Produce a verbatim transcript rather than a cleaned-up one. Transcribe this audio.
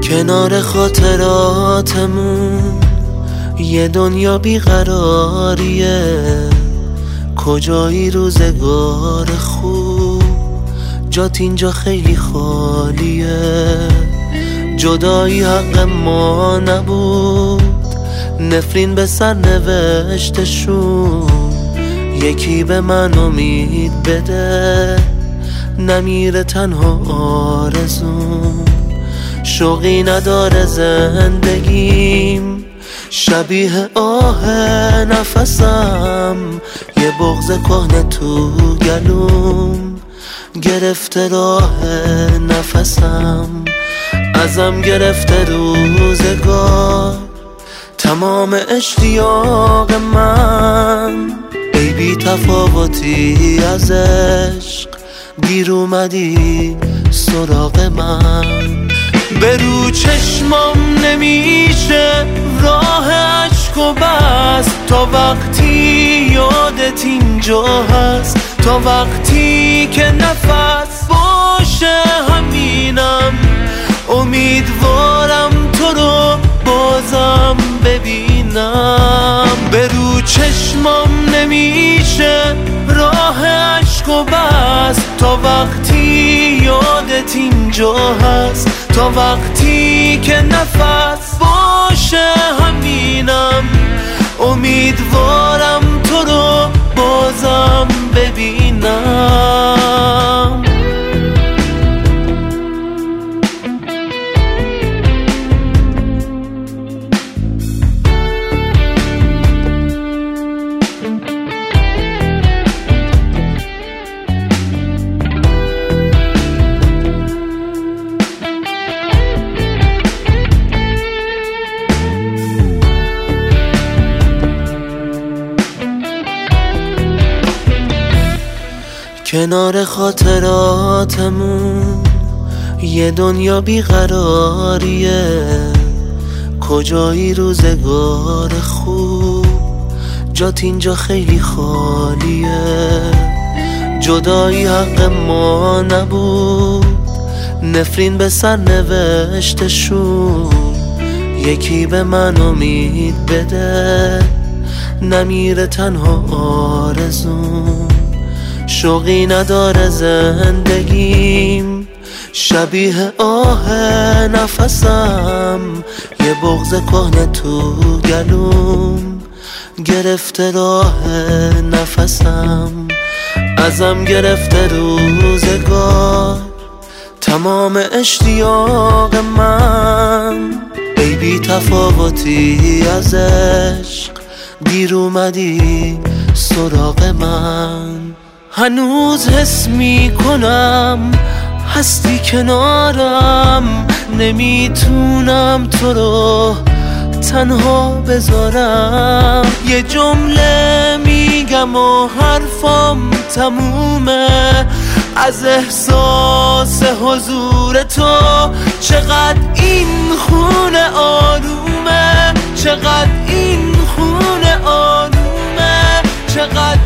کنار خاطراتمون یه دنیا بیقراریه، کجایی روزگار خوب، جات اینجا خیلی خالیه. جدایی حق ما نبود، نفرین به سر نوشتشون. یکی به من امید بده، نمیره تنها آرزوم. شوقی نداره زندگیم، شبیه آه نفسم. یه بغض کهنه تو گلوم، گرفته راه نفسم. ازم گرفته روزگار، تمام اشتیاق من. ای بی تفاوتی از عشق، دیر اومدی سراغ من. به رو چشمام نمیشه راه عشق و بس، تا وقتی یادت اینجا هست، تا وقتی که نفس باشه همینم. امیدوارم تو رو بازم ببینم. به رو چشمام نمیشه راه عشق و بس، تا وقتی یادت اینجا هست، تا وقتی که نفس باشه همینم. امیدوارم تو رو بازم ببینم. کنار خاطراتمون یه دنیا بیقراریه، کجایی روزگار خوب، جات اینجا خیلی خالیه. جدایی حق ما نبود، نفرین به سر نوشتشون. یکی به من امید بده، نمیره تنها آرزوم. شوقی نداره زندگیم، شبیه آه نفسم. یه بغض کهنه تو گلوم، گرفته راه نفسم. ازم گرفته روزگار، تمام اشتیاق من. ای بی تفاوتی از عشق، دیر اومدی سراغ من. هنوز حس می کنم هستی کنارم، نمیتونم تو رو تنها بذارم. یه جمله میگم و حرفم تمومه، از احساس حضور تو. چقدر این خونه آرومه، چقدر این خونه آرومه، چقدر